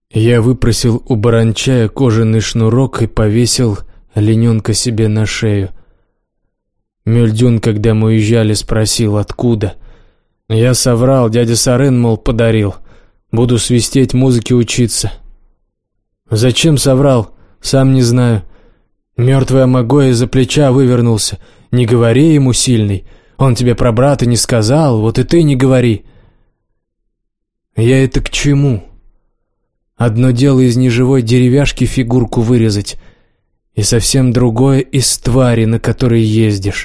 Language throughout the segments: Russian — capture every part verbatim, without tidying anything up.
Я выпросил у баранчая кожаный шнурок и повесил олененка себе на шею. Мюльдюн, когда мы уезжали, спросил, откуда. Я соврал, дядя Сарын, мол, подарил. Буду свистеть, музыке учиться. Зачем соврал, сам не знаю. Мертвый Амагой из-за плеча вывернулся. Не говори ему, сильный. Он тебе про брата не сказал, вот и ты не говори. Я это к чему? Одно дело из неживой деревяшки фигурку вырезать, и совсем другое из твари, на которой ездишь.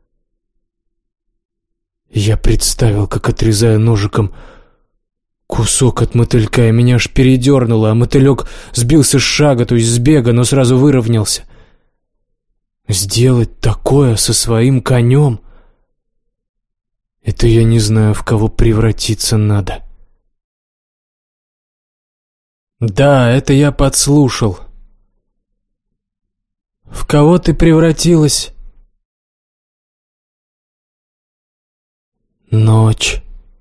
Я представил, как отрезаю ножиком кусок от мотылька, и меня аж передернуло, а мотылек сбился с шага, то есть с бега, но сразу выровнялся. Сделать такое со своим конем — это я не знаю, в кого превратиться надо. Да, это я подслушал. В кого ты превратилась? Ночь.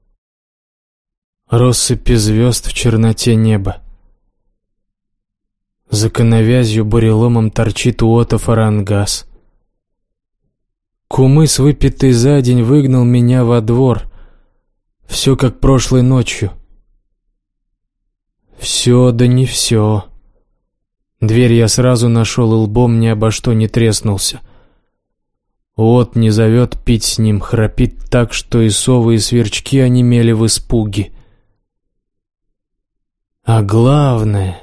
Россыпи звезд в черноте неба. За коновязью буреломом торчит Уота Фарангас. Кумыс, выпитый за день, выгнал меня во двор. Все как прошлой ночью. Все, да не все. Дверь я сразу нашел, и лбом ни обо что не треснулся. Уот не зовет пить с ним, храпит так, что и совы, и сверчки онемели в испуге. А главное...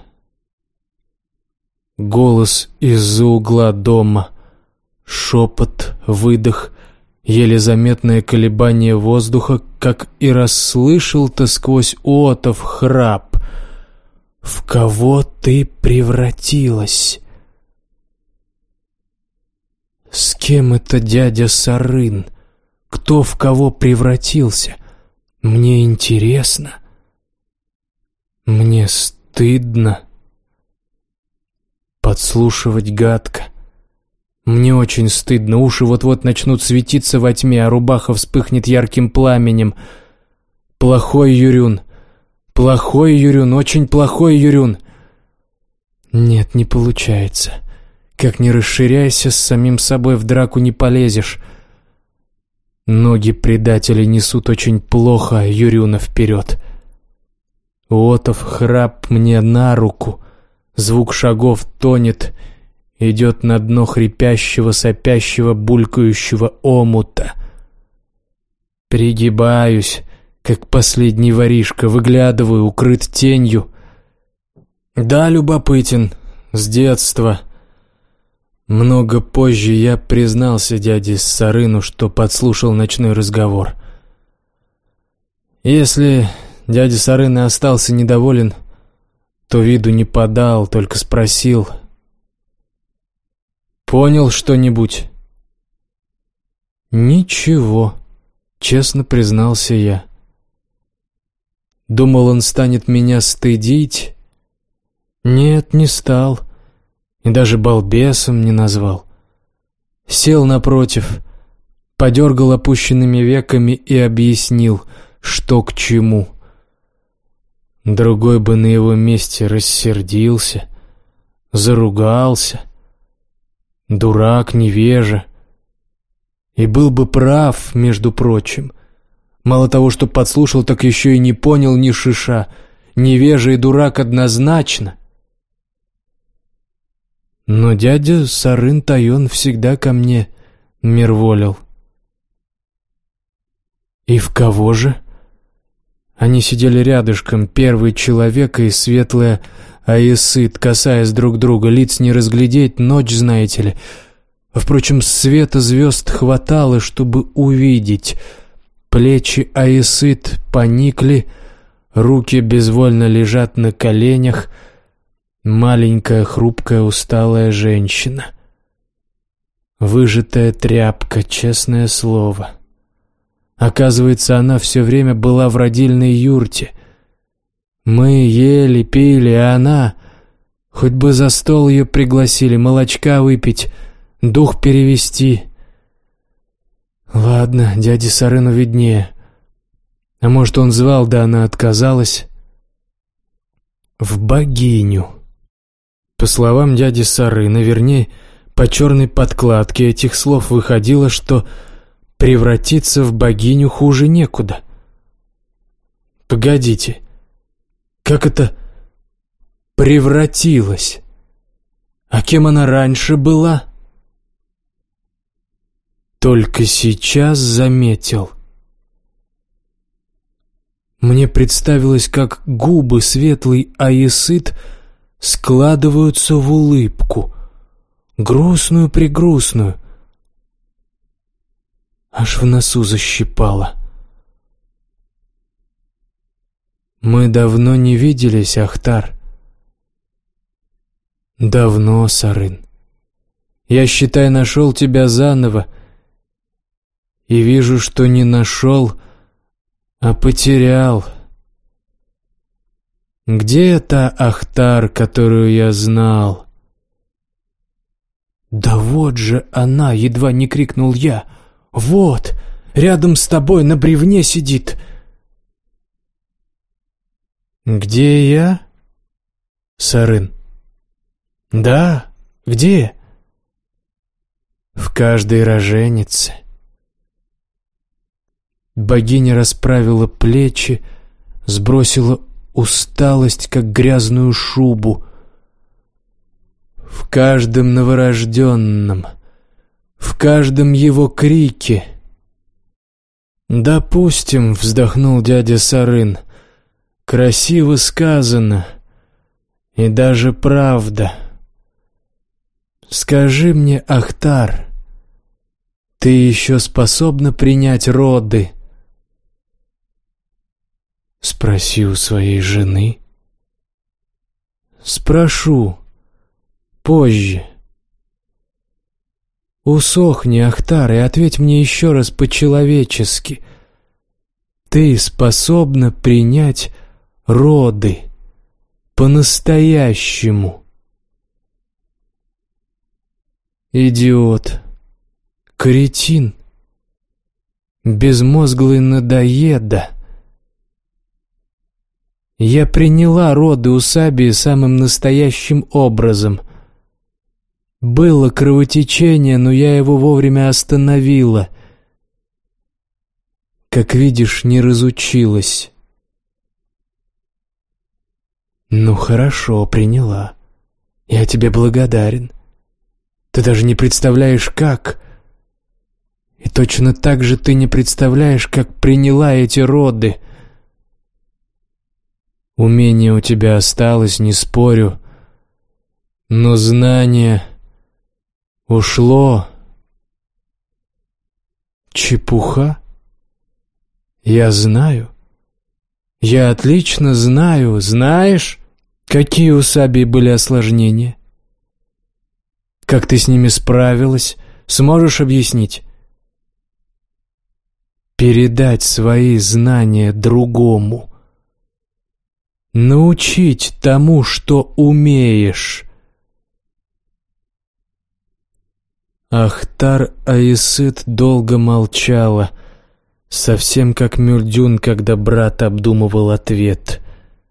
Голос из-за угла дома, шепот, выдох, еле заметное колебание воздуха, как и расслышал-то сквозь Уотов храп. «В кого ты превратилась?» С кем это дядя Сарын? Кто в кого превратился? Мне интересно. Мне стыдно. Подслушивать гадко. Мне очень стыдно. Уши вот-вот начнут светиться во тьме, а рубаха вспыхнет ярким пламенем. Плохой Юрюн. Плохой Юрюн, очень плохой Юрюн. Нет, не получается. Как ни расширяйся, с самим собой в драку не полезешь. Ноги предателя несут очень плохо Юрюна вперед. Уотов храп мне на руку. Звук шагов тонет, идет на дно хрипящего, сопящего, булькающего омута. Пригибаюсь, как последний воришка, выглядываю, укрыт тенью. Да, любопытен, с детства. Много позже я признался дяде Сарыну, что подслушал ночной разговор. Если дядя Сарын и остался недоволен, то виду не подал, только спросил: «Понял что-нибудь?» «Ничего», — честно признался я. Думал, он станет меня стыдить? Нет, не стал. И даже балбесом не назвал. Сел напротив, подергал опущенными веками и объяснил, что к чему. Другой бы на его месте рассердился, заругался. Дурак, невежа. И был бы прав, между прочим. Мало того, что подслушал, так еще и не понял ни шиша. Невежа и дурак однозначно. Но дядя Сарын Тайон всегда ко мне мирволил. И в кого же? Они сидели рядышком, первый человек и светлая Аисыт, касаясь друг друга, лиц не разглядеть, ночь, знаете ли. Впрочем, света звезд хватало, чтобы увидеть. Плечи Аисыт поникли, руки безвольно лежат на коленях. Маленькая, хрупкая, усталая женщина. Выжатая тряпка, честное слово. Оказывается, она все время была в родильной юрте. Мы ели, пили, а она... Хоть бы за стол ее пригласили, молочка выпить, дух перевести. Ладно, дяде Сарыну виднее. А может, он звал, да она отказалась. в богиню. По словам дяди Сарына, вернее, по черной подкладке этих слов выходило, что превратиться в богиню хуже некуда. Погодите, как это превратилась? А кем она раньше была? Только сейчас заметил. Мне представилось, как губы светлой Аисыт складываются в улыбку, грустную-прегрустную. Аж в носу защипало. «Мы давно не виделись, Ахтар». «Давно, Сарын. Я, считай, нашел тебя заново, и вижу, что не нашел, а потерял. Где та Ахтар, которую я знал?» «Да вот же она!» — едва не крикнул я. «Вот, рядом с тобой на бревне сидит». «Где я, Сарын?» «Да, где?» «В каждой роженице». Богиня расправила плечи, сбросила усталость, как грязную шубу. В каждом новорожденном, в каждом его крике. «Допустим», — вздохнул дядя Сарын, — «красиво сказано, и даже правда. Скажи мне, Ахтар, ты еще способна принять роды?» «Спроси у своей жены». «Спрошу. Позже. Усохни, Ахтар, и ответь мне еще раз по-человечески. Ты способна принять роды по-настоящему?» «Идиот, кретин, безмозглый надоеда. Я приняла роды у Сабии самым настоящим образом. Было кровотечение, но я его вовремя остановила. Как видишь, не разучилась». «Ну хорошо, приняла. Я тебе благодарен. Ты даже не представляешь, как. И точно так же ты не представляешь, как приняла эти роды. Умение у тебя осталось, не спорю, но знание ушло». «Чепуха? Я знаю. Я отлично знаю. Знаешь, какие у Сабии были осложнения? Как ты с ними справилась? Сможешь объяснить?» «Передать свои знания другому. Научить тому, что умеешь». Ахтар Аисыт долго молчала, совсем как Мюльдюн, когда брат обдумывал ответ.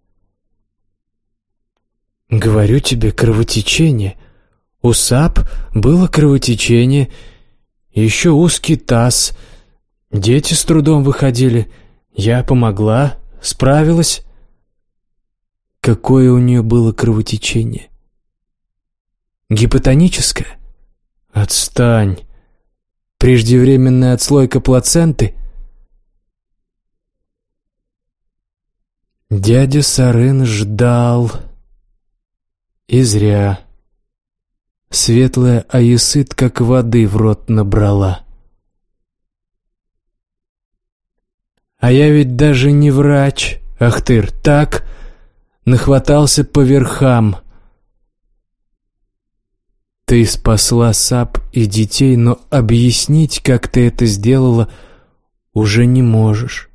«Говорю тебе, кровотечение. У Саб было кровотечение, еще узкий таз. Дети с трудом выходили. Я помогла, справилась». «Какое у нее было кровотечение? Гипотоническое? Отстань. Преждевременная отслойка плаценты?» Дядя Сарын ждал. И зря. Светлая Аисыт как воды в рот набрала. «А я ведь даже не врач, Ахтыр, так? Нахватался по верхам. Ты спасла Саб и детей, но объяснить, как ты это сделала, уже не можешь.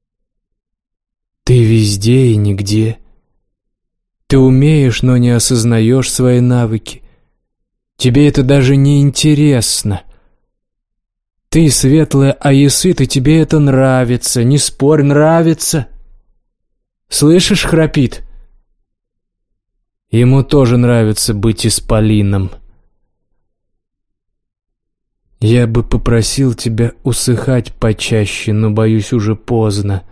Ты везде и нигде. Ты умеешь, но не осознаешь свои навыки. Тебе это даже не интересно. Ты светлая Аисыт, и тебе это нравится. Не спорь, нравится. Слышишь, храпит? Ему тоже нравится быть исполином. Я бы попросил тебя усыхать почаще, но, боюсь, уже поздно.